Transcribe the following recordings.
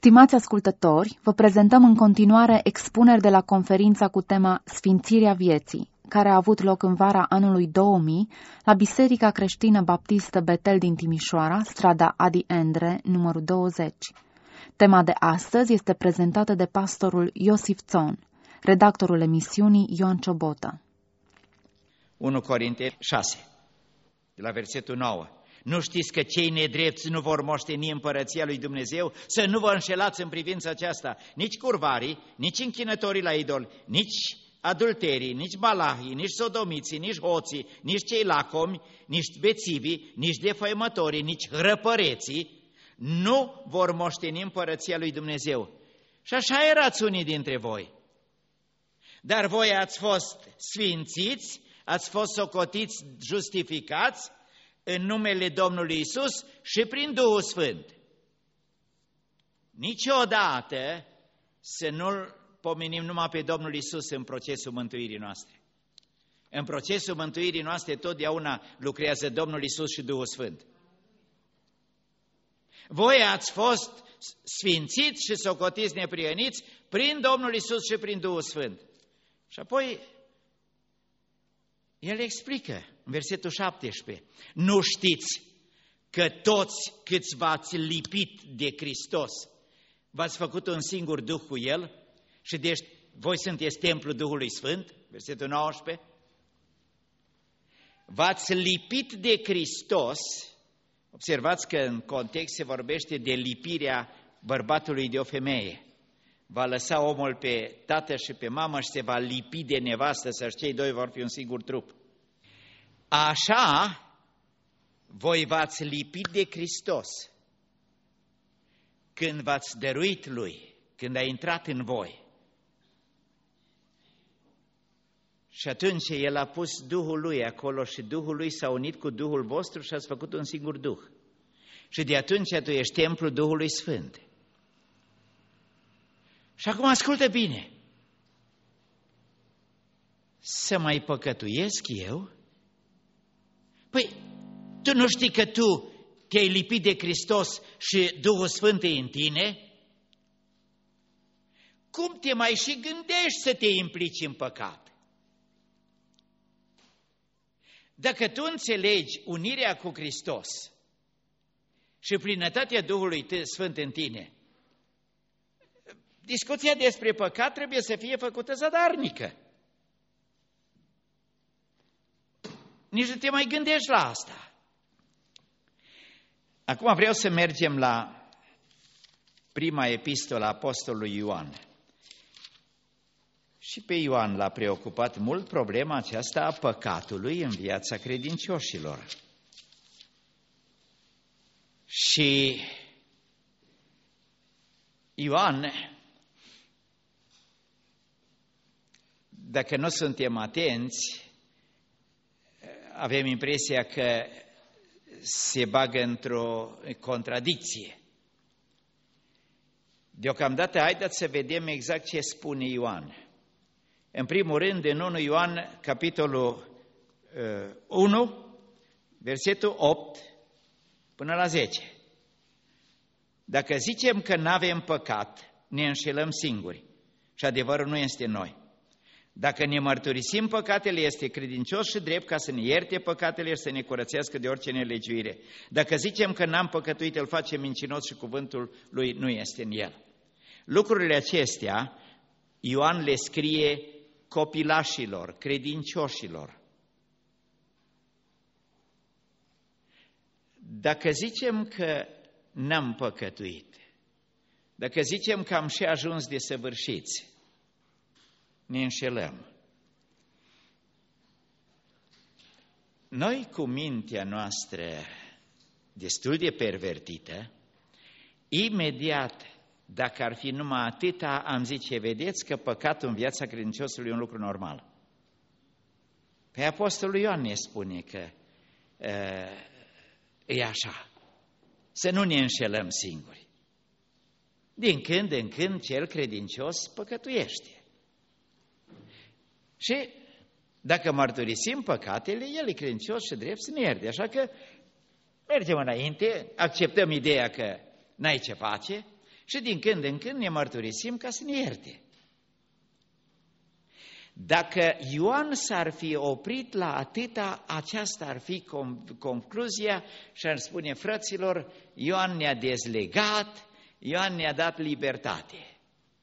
Stimați ascultători, vă prezentăm în continuare expuneri de la conferința cu tema Sfințirea vieții, care a avut loc în vara anului 2000 la Biserica Creștină Baptistă Betel din Timișoara, strada Adi Endre, numărul 20. Tema de astăzi este prezentată de pastorul Iosif Țon, redactorul emisiunii Ioan Ciobotă. 1 Corinteni 6, de la versetul 9. Nu știți că cei nedrepți nu vor moșteni împărăția lui Dumnezeu? Să nu vă înșelați în privința aceasta. Nici curvarii, nici închinătorii la idol, nici adulterii, nici balahii, nici sodomiții, nici hoții, nici cei lacomi, nici bețivii, nici defăimătorii, nici răpăreții nu vor moșteni împărăția lui Dumnezeu. Și așa erați unii dintre voi. Dar voi ați fost sfințiți, ați fost socotiți, justificați în numele Domnului Isus și prin Duhul Sfânt. Niciodată să nu-L pomenim numai pe Domnul Isus în procesul mântuirii noastre. În procesul mântuirii noastre totdeauna lucrează Domnul Isus și Duhul Sfânt. Voi ați fost sfințiți și socotiți neprihăniți prin Domnul Isus și prin Duhul Sfânt. Și apoi el explică în versetul 17. Nu știți că toți câți v-ați lipit de Hristos v-ați făcut un singur Duh cu El și deci voi sunteți templul Duhului Sfânt, versetul 19. V-ați lipit de Hristos. Observați că în context se vorbește de lipirea bărbatului de o femeie. Va lăsa omul pe tată și pe mamă și se va lipi de nevastă, să cei doi vor fi un singur trup. Așa, voi v-ați lipit de Hristos când v-ați dăruit Lui, când a intrat în voi. Și atunci El a pus Duhul Lui acolo și Duhul Lui s-a unit cu Duhul vostru și ați făcut un singur Duh. Și de atunci tu ești templul Duhului Sfânt. Și acum ascultă bine. Să mai păcătuiesc eu? Păi, tu nu știi că tu te-ai lipit de Hristos și Duhul Sfânt e în tine? Cum te mai și gândești să te implici în păcat? Dacă tu înțelegi unirea cu Hristos și plinătatea Duhului Sfânt în tine, discuția despre păcat trebuie să fie făcută zadarnică. Nici nu te mai gândești la asta. Acum vreau să mergem la prima epistolă a apostolului Ioan. Și pe Ioan l-a preocupat mult problema aceasta a păcatului în viața credincioșilor. Și Ioan, dacă nu suntem atenți, avem impresia că se bagă într-o contradicție. Deocamdată, haideți să vedem exact ce spune Ioan. În primul rând, în 1 Ioan, capitolul 1, versetul 8 până la 10. Dacă zicem că n-avem păcat, ne înșelăm singuri și adevărul nu este în noi. Dacă ne mărturisim păcatele, este credincios și drept ca să ne ierte păcatele și să ne curățească de orice nelegiuire. Dacă zicem că n-am păcătuit, îl facem mincinos și cuvântul lui nu este în el. Lucrurile acestea Ioan le scrie copilașilor, credincioșilor. Dacă zicem că n-am păcătuit, dacă zicem că am și ajuns de săvârșiți, ne înșelăm. Noi, cu mintea noastră destul de pervertită, imediat, dacă ar fi numai atâta, am zice, vedeți că păcatul în viața credinciosului e un lucru normal. Pe apostolul Ioan ne spune că e așa. Să nu ne înșelăm singuri. Din când în când, cel credincios păcătuiește. Și dacă mărturisim păcatele, el e credincios și drept să ne ierte. Așa că mergem înainte, acceptăm ideea că n-ai ce face Și din când în când ne mărturisim ca să ne ierte. Dacă Ioan s-ar fi oprit la atâta, aceasta ar fi concluzia și ar spune: fraților, Ioan ne-a dezlegat, Ioan ne-a dat libertate.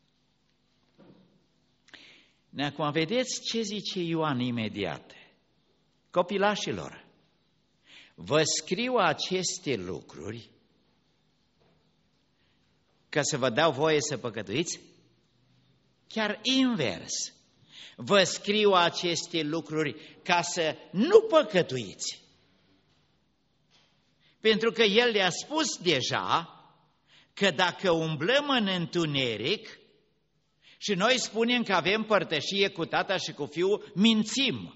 Acum vedeți ce zice Ioan imediat. Copilașilor, vă scriu aceste lucruri ca să vă dau voie să păcătuiți? Chiar invers. Vă scriu aceste lucruri ca să nu păcătuiți. Pentru că el le-a spus deja că dacă umblăm în întuneric și noi spunem că avem părtășie cu Tata și cu Fiul, mințim.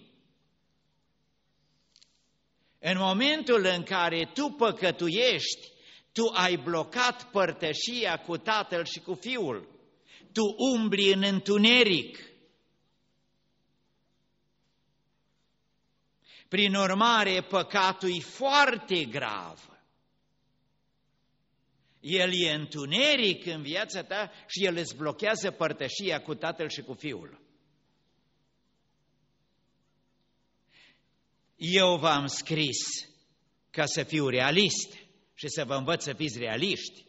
În momentul în care tu păcătuiești, tu ai blocat părtășia cu Tatăl și cu Fiul. Tu umbli în întuneric. Prin urmare, păcatul e foarte grav. El e întuneric în viața ta și el îți blochează părtășia cu Tatăl și cu Fiul. Eu v-am scris ca să fiu realist și să vă învăț să fiți realiști.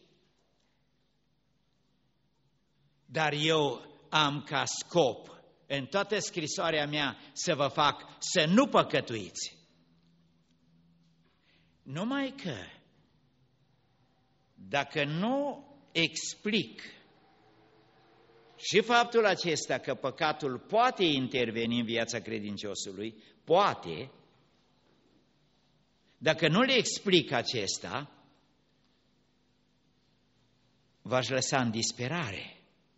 Dar eu am ca scop în toată scrisoarea mea să vă fac să nu păcătuiți. Numai că dacă nu explic și faptul acesta că păcatul poate interveni în viața credinciosului, poate, dacă nu le explic acesta, v-aș lăsa în disperare.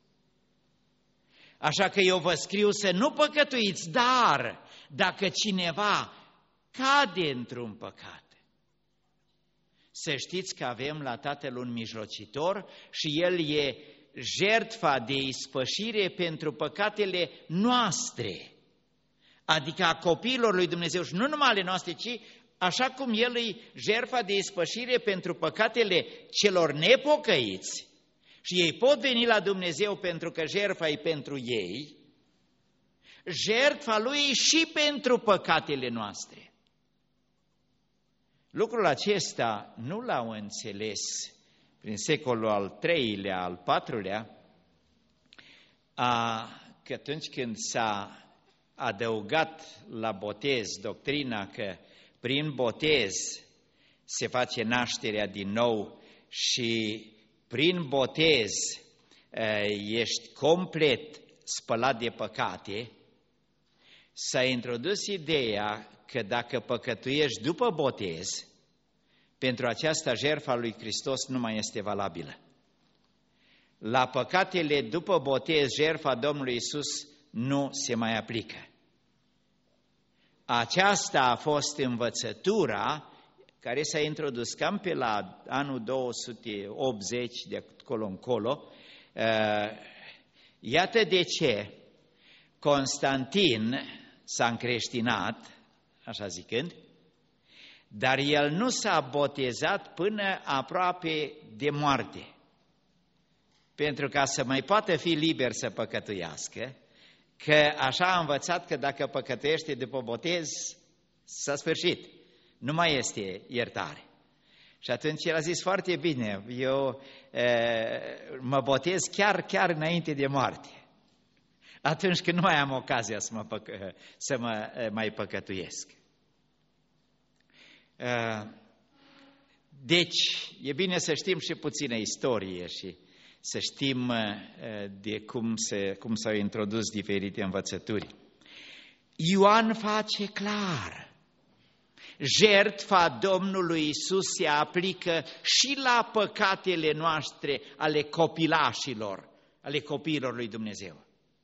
Așa că eu vă scriu să nu păcătuiți, dar dacă cineva cade într-un păcat, să știți că avem la Tatăl un mijlocitor și El e jertfa de ispășire pentru păcatele noastre, adică a copiilor lui Dumnezeu și nu numai ale noastre, ci așa cum El e jertfa de ispășire pentru păcatele celor nepocăiți și ei pot veni la Dumnezeu pentru că jertfa e pentru ei, jertfa Lui e și pentru păcatele noastre. Lucrul acesta nu l-au înțeles prin secolul al III-lea, al IV-lea, că atunci când s-a adăugat la botez doctrina că prin botez se face nașterea din nou și prin botez ești complet spălat de păcate, s-a introdus ideea că dacă păcătuiești după botez, pentru aceasta jertfa lui Hristos nu mai este valabilă. La păcatele după botez, jertfa Domnului Iisus nu se mai aplică. Aceasta a fost învățătura care s-a introdus cam pe la anul 280 de acolo încolo. Iată de ce Constantin s-a încreștinat, așa zicând, dar el nu s-a botezat până aproape de moarte, pentru ca să mai poată fi liber să păcătuiască, că așa a învățat că dacă păcătuiește după botez, s-a sfârșit, nu mai este iertare. Și atunci el a zis: foarte bine, eu mă botez chiar înainte de moarte, atunci când nu mai am ocazia să mă mai păcătuiesc. Deci, e bine să știm și puțină istorie și să știm de cum s-au introdus diferite învățături. Ioan face clar, jertfa Domnului Iisus se aplică și la păcatele noastre ale copilașilor, ale copiilor lui Dumnezeu.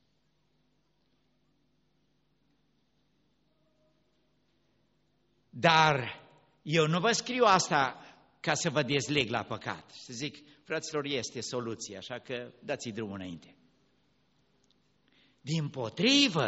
Dar eu nu vă scriu asta ca să vă dezleg la păcat. Să zic: fraților, este soluția, așa că dați-i drumul înainte. Dimpotrivă,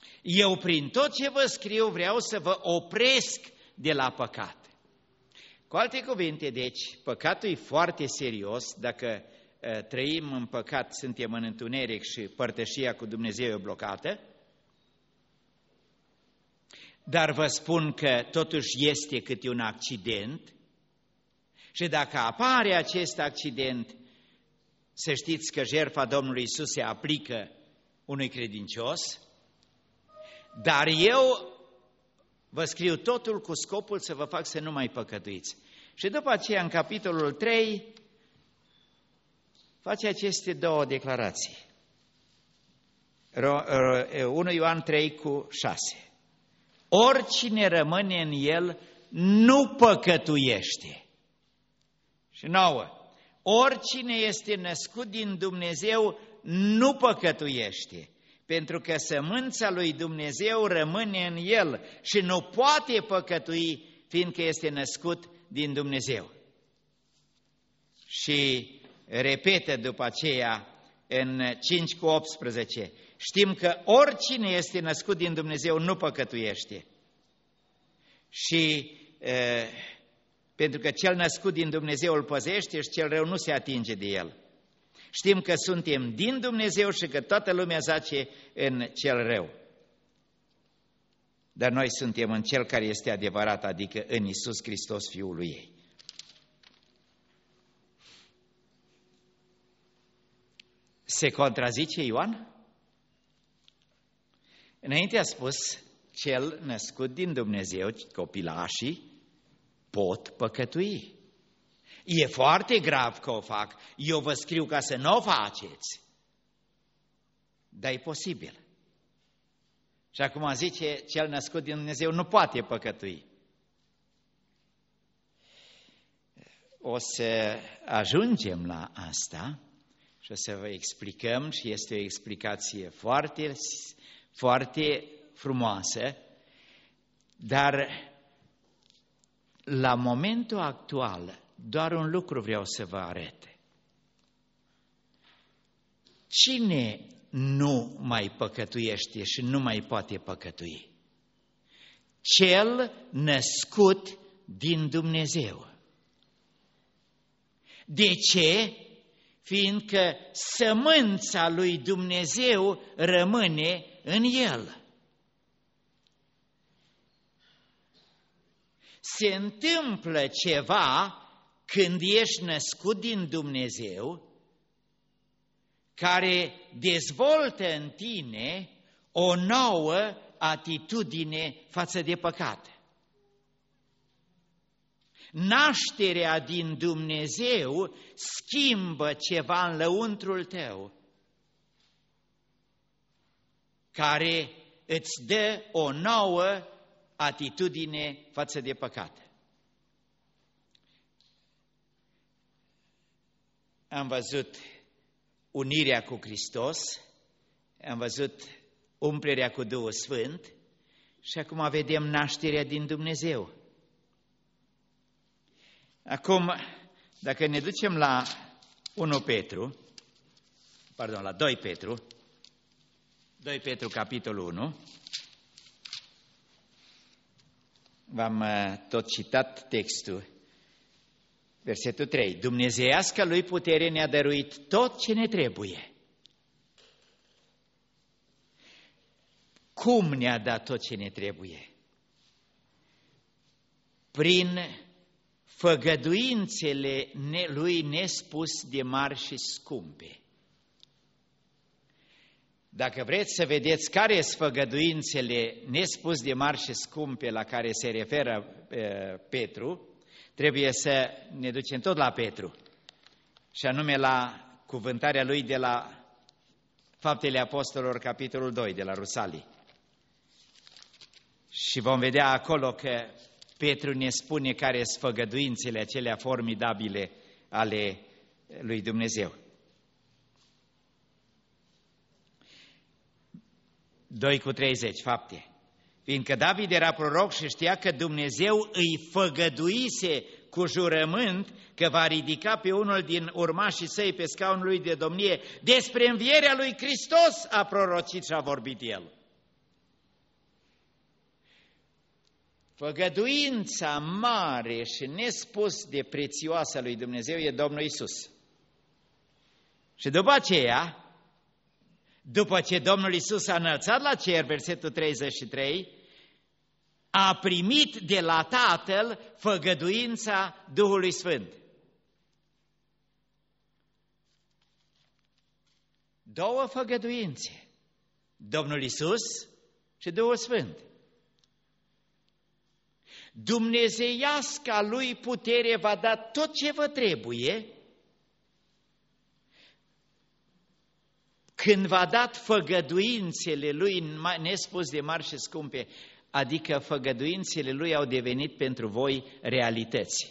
eu prin tot ce vă scriu vreau să vă opresc de la păcat. Cu Cu alte cuvinte, deci, păcatul e foarte serios. Dacă trăim în păcat, suntem în întuneric și părtășia cu Dumnezeu e blocată. Dar vă spun că totuși este câte un accident și dacă apare acest accident, să știți că jertfa Domnului Iisus se aplică unui credincios, dar eu vă scriu totul cu scopul să vă fac să nu mai păcătuiți. Și după aceea, în capitolul 3, face aceste două declarații. 1 Ioan 3:6. Oricine rămâne în el nu păcătuiește. Și 9. Oricine este născut din Dumnezeu nu păcătuiește, pentru că sămânța lui Dumnezeu rămâne în el și nu poate păcătui, fiindcă este născut din Dumnezeu. Și repetă după aceea în 5:18, știm că oricine este născut din Dumnezeu nu păcătuiește. Și pentru că cel născut din Dumnezeu îl păzește și cel rău nu se atinge de el. Știm că suntem din Dumnezeu și că toată lumea zace în cel rău. Dar noi suntem în cel care este adevărat, adică în Iisus Hristos, Fiul lui ei. Se contrazice Ioan? Înainte a spus, cel născut din Dumnezeu, copilașii, pot păcătui. E foarte grav că o fac, eu vă scriu ca să nu o faceți. Dar e posibil. Și acum zice, cel născut din Dumnezeu nu poate păcătui. O să ajungem la asta și o să vă explicăm și este o explicație foarte, foarte frumoasă, dar la momentul actual doar un lucru vreau să vă arăt. Cine nu mai păcătuiește și nu mai poate păcătui? Cel născut din Dumnezeu. De ce? Fiindcă sămânța lui Dumnezeu rămâne în el. Se întâmplă ceva când ești născut din Dumnezeu, care dezvoltă în tine o nouă atitudine față de păcat. Nașterea din Dumnezeu schimbă ceva în lăuntrul tău, care îți dă o nouă atitudine față de păcat. Am văzut unirea cu Hristos, am văzut umplerea cu Duhul Sfânt și acum vedem nașterea din Dumnezeu. Acum, dacă ne ducem la 2 Petru, capitolul 1, v-am tot citat textul, versetul 3. Dumnezeiasca lui putere ne-a dăruit tot ce ne trebuie. Cum ne-a dat tot ce ne trebuie? Prin făgăduințele lui nespus de mari și scumpe. Dacă vreți să vedeți care sunt făgăduințele nespus de mari și scumpe la care se referă Petru, trebuie să ne ducem tot la Petru, și anume la cuvântarea lui de la Faptele Apostolilor, capitolul 2, de la Rusalii. Și vom vedea acolo că Petru ne spune care sunt făgăduințele acelea formidabile ale lui Dumnezeu. 2:30, Fapte. Fiindcă David era proroc și știa că Dumnezeu îi făgăduise cu jurământ că va ridica pe unul din urmașii săi pe scaunul lui de domnie, despre învierea lui Hristos a prorocit și a vorbit el. Făgăduința mare și nespus de prețioasă a lui Dumnezeu e Domnul Iisus. Și după aceea, după ce Domnul Iisus a înălțat la cer, versetul 33, a primit de la Tatăl făgăduința Duhului Sfânt. Două făgăduințe, Domnul Iisus și Duhul Sfânt. Dumnezeiasca lui putere va da tot ce vă trebuie când v-a dat făgăduințele lui nespus de mari și scumpe, adică făgăduințele lui au devenit pentru voi realități.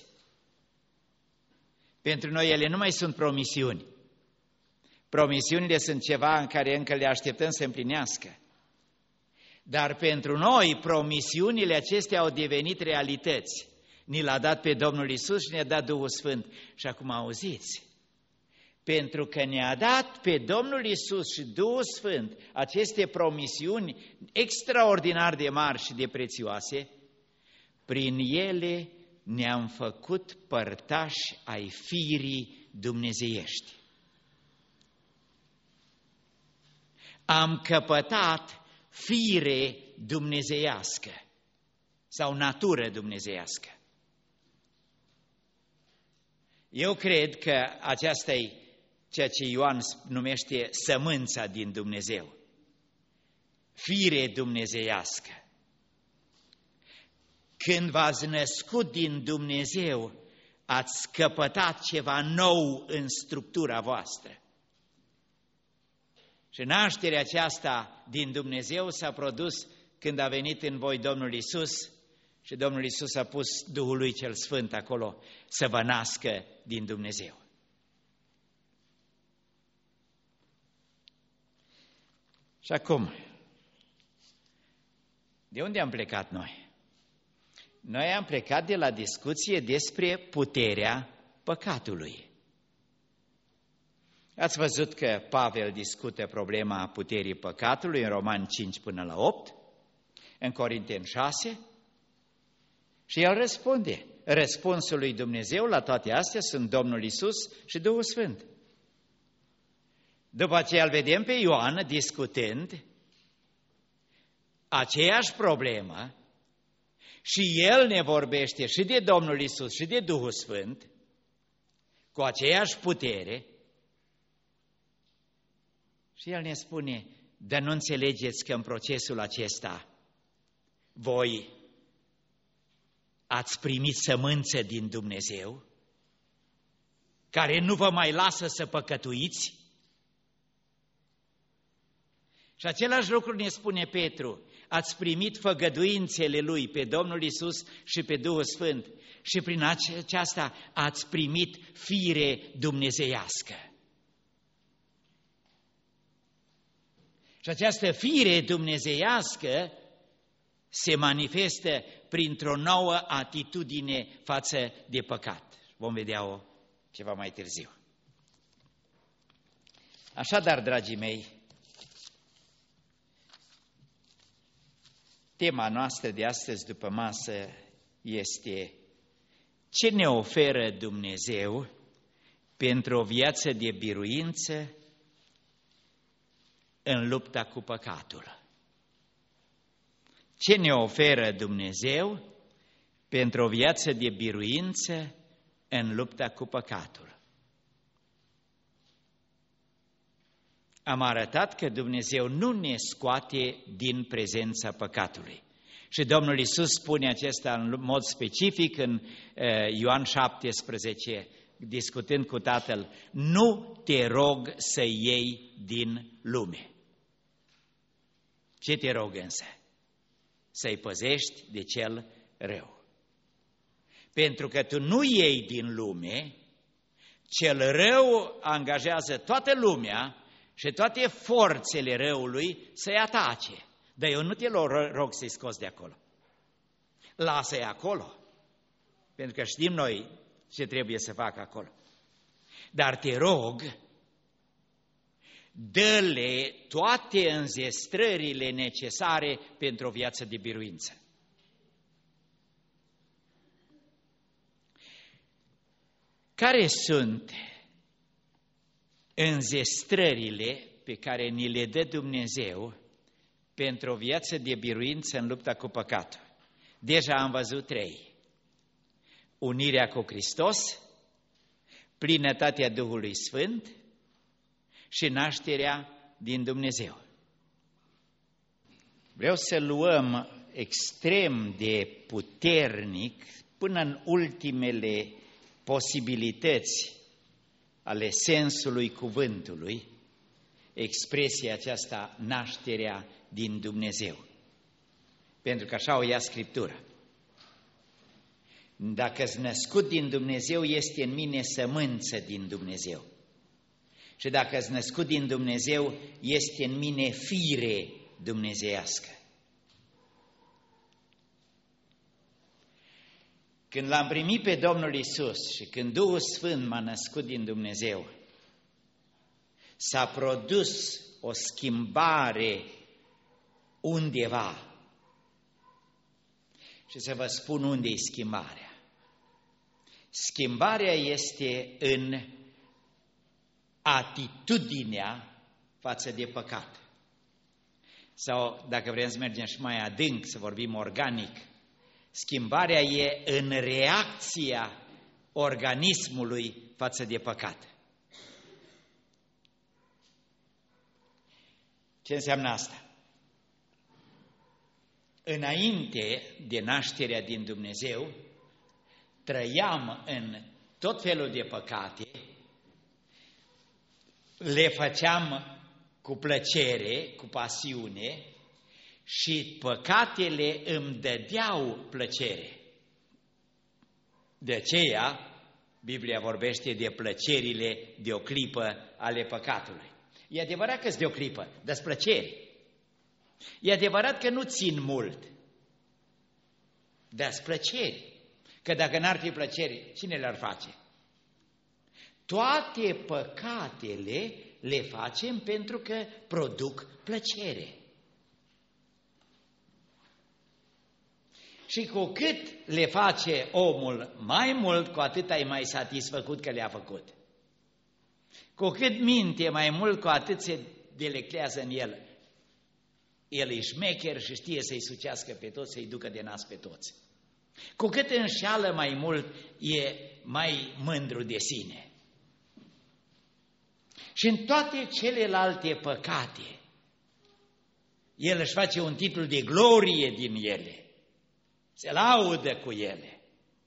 Pentru noi ele nu mai sunt promisiuni. Promisiunile sunt ceva în care încă le așteptăm să împlinească. Dar pentru noi promisiunile acestea au devenit realități. Ni l-a dat pe Domnul Iisus și ne-a dat Duhul Sfânt. Și acum auziți, pentru că ne-a dat pe Domnul Iisus și Duhul Sfânt aceste promisiuni extraordinar de mari și de prețioase, prin ele ne-am făcut părtași ai firii dumnezeiești. Am căpătat fire dumnezeiască sau natură dumnezeiască. Eu cred că aceasta e ceea ce Ioan numește sămânța din Dumnezeu. Fire dumnezeiască. Când v-ați născut din Dumnezeu, ați căpătat ceva nou în structura voastră. Și nașterea aceasta din Dumnezeu s-a produs când a venit în voi Domnul Iisus și Domnul Iisus a pus Duhul lui cel Sfânt acolo să vă nască din Dumnezeu. Și acum, de unde am plecat noi? Noi am plecat de la discuție despre puterea păcatului. Ați văzut că Pavel discută problema puterii păcatului în Romani 5 până la 8, în Corinteni 6, și el răspunde. Răspunsul lui Dumnezeu la toate astea sunt Domnul Iisus și Duhul Sfânt. După aceea îl vedem pe Ioan discutând aceeași problemă și el ne vorbește și de Domnul Iisus și de Duhul Sfânt cu aceeași putere. Și el ne spune, dar nu înțelegeți că în procesul acesta voi ați primit sămânță din Dumnezeu, care nu vă mai lasă să păcătuiți? Și același lucru ne spune Petru, ați primit făgăduințele lui pe Domnul Iisus și pe Duhul Sfânt și prin aceasta ați primit fire dumnezeiască. Și această fire dumnezeiască se manifestă printr-o nouă atitudine față de păcat. Vom vedea-o ceva mai târziu. Așadar, dragii mei, tema noastră de astăzi după masă este ce ne oferă Dumnezeu pentru o viață de biruință în lupta cu păcatul. Ce ne oferă Dumnezeu pentru o viață de biruință în lupta cu păcatul? Am arătat că Dumnezeu nu ne scoate din prezența păcatului. Și Domnul Iisus spune acesta în mod specific în Ioan 17, discutând cu Tatăl, nu te rog să iei din lume. Ce te rog însă? Să-i păzești de cel rău. Pentru că tu nu iei din lume, cel rău angajează toată lumea și toate forțele răului să-i atace. Dar eu nu te rog să-i scoți de acolo. Lasă-i acolo. Pentru că știm noi ce trebuie să facă acolo. Dar te rog, dă-le toate înzestrările necesare pentru o viață de biruință. Care sunt înzestrările pe care ni le dă Dumnezeu pentru o viață de biruință în lupta cu păcatul? Deja am văzut 3. Unirea cu Hristos, plinătatea Duhului Sfânt și nașterea din Dumnezeu. Vreau să luăm extrem de puternic, până în ultimele posibilități ale sensului cuvântului, expresia aceasta, nașterea din Dumnezeu. Pentru că așa o ia Scriptura. Dacă-s născut din Dumnezeu, este în mine sămânță din Dumnezeu. Și dacă-s născut din Dumnezeu, este în mine fire dumnezeiască. Când l-am primit pe Domnul Iisus și când Duhul Sfânt m-a născut din Dumnezeu, s-a produs o schimbare undeva. Și să vă spun unde e schimbarea. Schimbarea este în atitudinea față de păcat. Sau, dacă vrem să mergem și mai adânc, să vorbim organic, schimbarea e în reacția organismului față de păcat. Ce înseamnă asta? Înainte de nașterea din Dumnezeu, trăiam în tot felul de păcate, le făceam cu plăcere, cu pasiune și păcatele îmi dădeau plăcere. De aceea, Biblia vorbește de plăcerile de o clipă ale păcatului. E adevărat că-s de o clipă, dar-s plăceri. E adevărat că nu țin mult, dar-s plăceri. Că dacă n-ar fi plăceri, cine le-ar face? Toate păcatele le facem pentru că produc plăcere. Și cu cât le face omul mai mult, cu atât ai mai satisfăcut că le-a făcut. Cu cât minte mai mult, cu atât se delectează în el. El e șmecher și știe să-i sucească pe toți, să-i ducă de nas pe toți. Cu cât înșeală mai mult, e mai mândru de sine. Și în toate celelalte păcate, el își face un titlu de glorie din ele. Se laudă cu ele.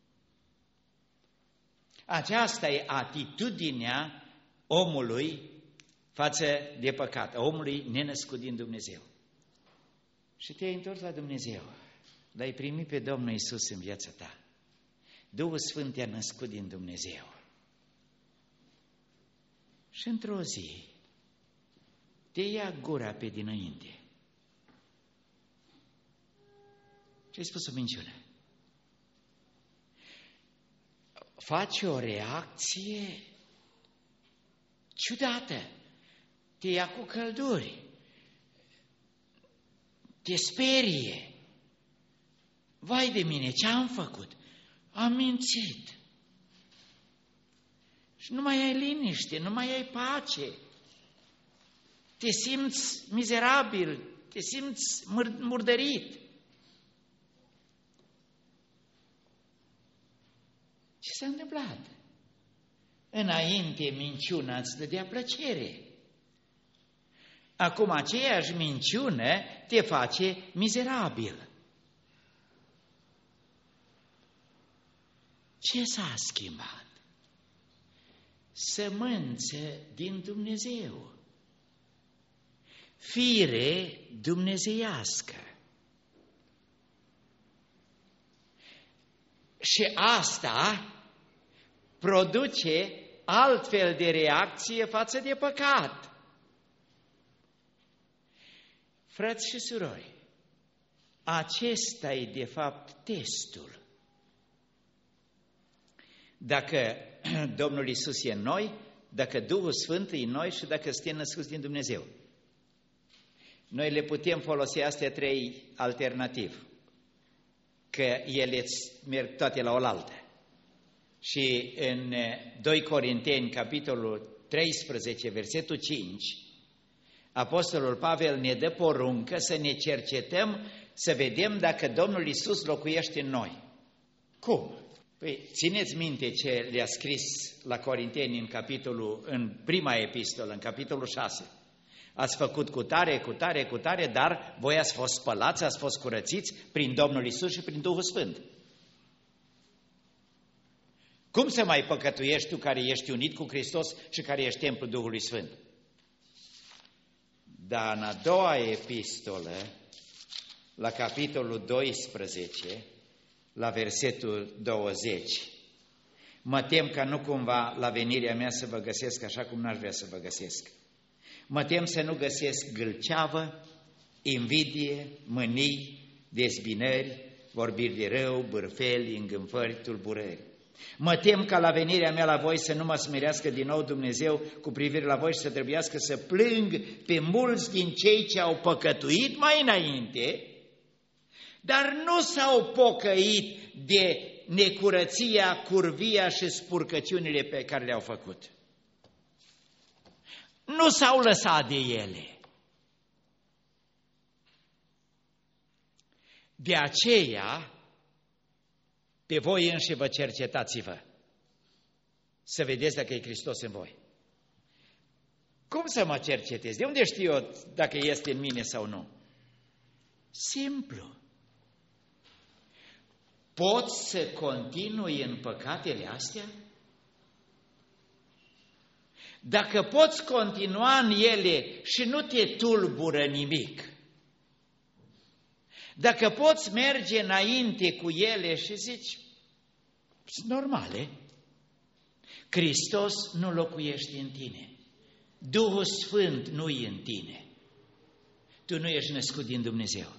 Aceasta e atitudinea omului față de păcat, a omului nenăscut din Dumnezeu. Și te-ai întors la Dumnezeu, l-ai primit pe Domnul Iisus în viața ta. Duhul Sfânt te-a născut din Dumnezeu. Și într-o zi te ia gura pe dinainte. Ce-ai spus o minciună? Faci o reacție ciudată. Te ia cu călduri. Te sperie. Vai de mine, ce-am făcut? Am mințit. Și nu mai ai liniște, nu mai ai pace. Te simți mizerabil, te simți murdărit. Ce s-a întâmplat? Înainte minciuna îți dădea plăcere. Acum aceeași minciună te face mizerabil. Ce s-a schimbat? Sămânță din Dumnezeu. Fire dumnezeiască. Și asta produce altfel de reacție față de păcat. Frați și surori, acesta e de fapt testul. Dacă Domnul Iisus e în noi, dacă Duhul Sfânt e în noi și dacă suntem născuți din Dumnezeu. Noi le putem folosi astea 3 alternativ, că ele merg toate la oaltă. Și în 2 Corinteni, capitolul 13, versetul 5, Apostolul Pavel ne dă poruncă să ne cercetăm, să vedem dacă Domnul Iisus locuiește în noi. Cum? Păi, țineți minte ce le-a scris la Corinteni în prima epistolă, în capitolul 6. Ați făcut cu tare, dar voi ați fost spălați, ați fost curățiți prin Domnul Iisus și prin Duhul Sfânt. Cum să mai păcătuiești tu care ești unit cu Hristos și care ești templul Duhului Sfânt? Dar în a doua epistolă, la capitolul 12, la versetul 20, mă tem ca nu cumva la venirea mea să vă găsesc așa cum n-aș vrea să vă găsesc. Mă tem să nu găsesc gâlceavă, invidie, mânii, dezbinări, vorbiri de rău, bârfeli, îngânfări, tulburări. Mă tem ca la venirea mea la voi să nu mă smerească din nou Dumnezeu cu privire la voi și să trebuiască să plâng pe mulți din cei ce au păcătuit mai înainte, dar nu s-au pocăit de necurăția, curvia și spurcăciunile pe care le-au făcut. Nu s-au lăsat de ele. De aceea, pe voi înși vă cercetați-vă, să vedeți dacă e Hristos în voi. Cum să mă cercetez? De unde știu eu dacă este în mine sau nu? Simplu. Poți să continui în păcatele astea? Dacă poți continua în ele și nu te tulbură nimic, dacă poți merge înainte cu ele și zici, sunt normale, Hristos nu locuiește în tine, Duhul Sfânt nu e în tine, tu nu ești născut din Dumnezeu.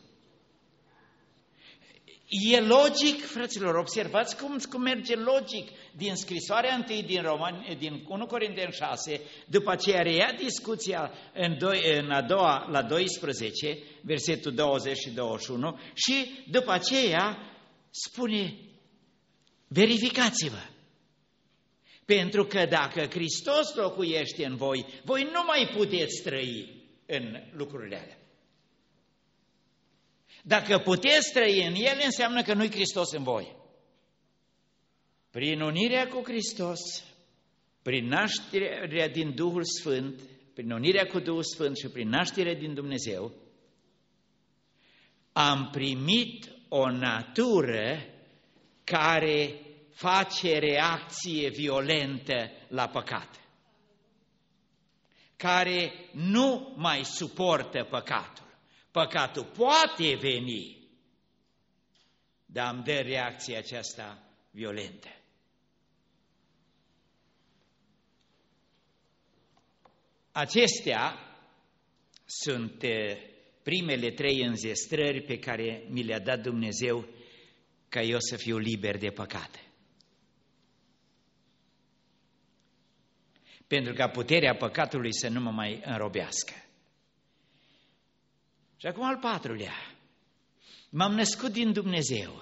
E logic, fraților, observați cum merge logic din scrisoarea întâi din 1 Corinteni 6, după aceea reia discuția la 12, versetul 20 și 21, și după aceea spune, verificați-vă, pentru că dacă Hristos locuiește în voi, voi nu mai puteți trăi în lucrurile alea. Dacă puteți trăi în ele, înseamnă că nu-i Hristos în voi. Prin unirea cu Hristos, prin nașterea din Duhul Sfânt, prin unirea cu Duhul Sfânt și prin nașterea din Dumnezeu, am primit o natură care face reacție violentă la păcat, care nu mai suportă păcatul. Păcatul poate veni, dar îmi dă reacția aceasta violentă. Acestea sunt primele 3 înzestrări pe care mi le-a dat Dumnezeu ca eu să fiu liber de păcate. Pentru ca puterea păcatului să nu mă mai înrobească. Și acum al 4-lea, m-am născut din Dumnezeu.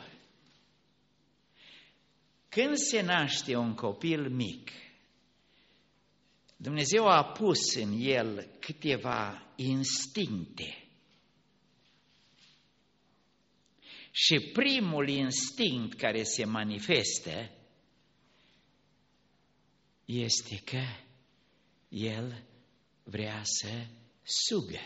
Când se naște un copil mic, Dumnezeu a pus în el câteva instincte. Și primul instinct care se manifestă este că el vrea să sugă.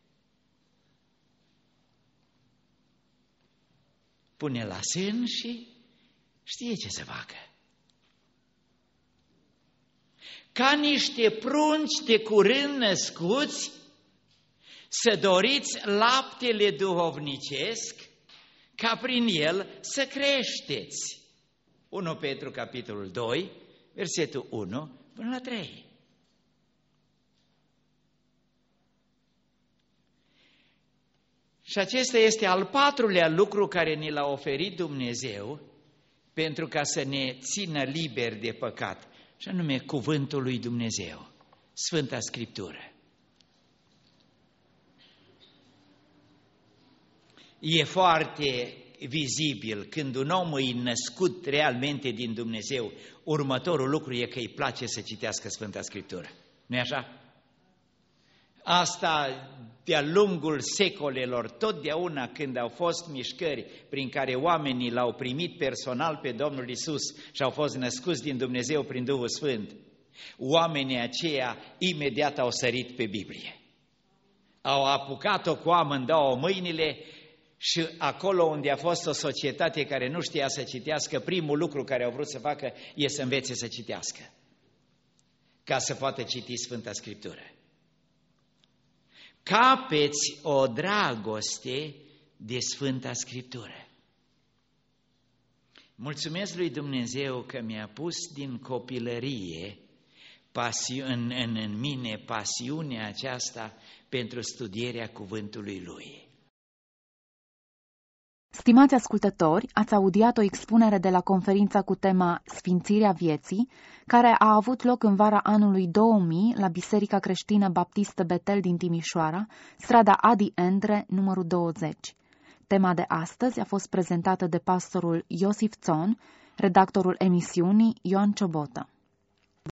Pune la sân și știe ce să facă. Ca niște prunci de curând născuți, să doriți laptele duhovnicesc, ca prin el să creșteți. 1 Petru, capitolul 2, versetul 1 până la 3. Și acesta este al 4-lea lucru care ne l-a oferit Dumnezeu pentru ca să ne țină liberi de păcat, și anume cuvântul lui Dumnezeu, Sfânta Scriptură. E foarte vizibil, când un om e născut realmente din Dumnezeu, următorul lucru e că îi place să citească Sfânta Scriptură. Nu-i așa? Asta de-a lungul secolelor, totdeauna când au fost mișcări prin care oamenii l-au primit personal pe Domnul Iisus și au fost născuți din Dumnezeu prin Duhul Sfânt, oamenii aceia imediat au sărit pe Biblie. Au apucat-o cu amândouă mâinile și acolo unde a fost o societate care nu știa să citească, primul lucru care au vrut să facă e să învețe să citească, ca să poată citi Sfânta Scriptură. Capeți o dragoste de Sfânta Scriptură. Mulțumesc lui Dumnezeu că mi-a pus din copilărie în mine pasiunea aceasta pentru studierea cuvântului Lui. Stimați ascultători, ați audiat o expunere de la conferința cu tema Sfințirea vieții, care a avut loc în vara anului 2000 la Biserica Creștină Baptistă Betel din Timișoara, strada Adi Endre, numărul 20. Tema de astăzi a fost prezentată de pastorul Iosif Țon, redactorul emisiunii Ioan Ciobotă.